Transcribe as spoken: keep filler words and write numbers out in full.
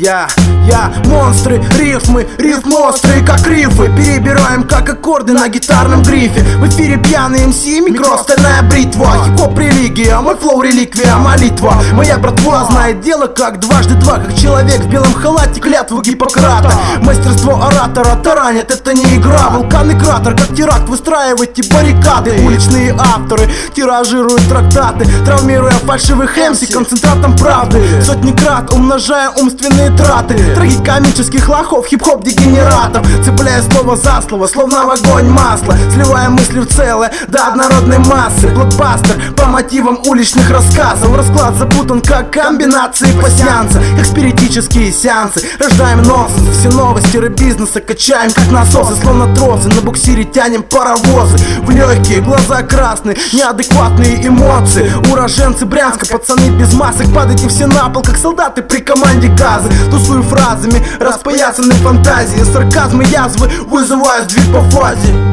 Я, я, монстры, рифмы, рифмы острые, как рифы. Перебираем, как аккорды на гитарном грифе. В эфире пьяный эм си, микро, стальная бритва. Хип-хоп религия, мой флоу реликвия, молитва. Моя братва знает дело как дважды два. Как человек в белом халате, клятву Гиппократа. Мастерство оратора таранит, это не игра. Вулканный кратер, как теракт, выстраивайте баррикады. Уличные авторы тиражируют трактаты, травмируя фальшивых эм си концентратом правды. Сотни крат умножая умственные траты трагикомических лохов, хип-хоп дегенератов. Цепляя слово за слово, словно в огонь масло, сливая мысли в целое до однородной массы. Блокбастер по мотивам уличных рассказов. Расклад запутан, как комбинации пасьянца. Как спиритические сеансы, рождаем нонсенс. Все новости рэп-бизнеса качаем, как насосы. Словно тросы, на буксире тянем паровозы. В легкие глаза красные, неадекватные эмоции. Уроженцы Брянска, пацаны без масок. Падайте все на пол, как солдаты при команде газа. Тусую фразами, распоясанной фантазии. Сарказмы, язвы вызываю сдвиг по фазе.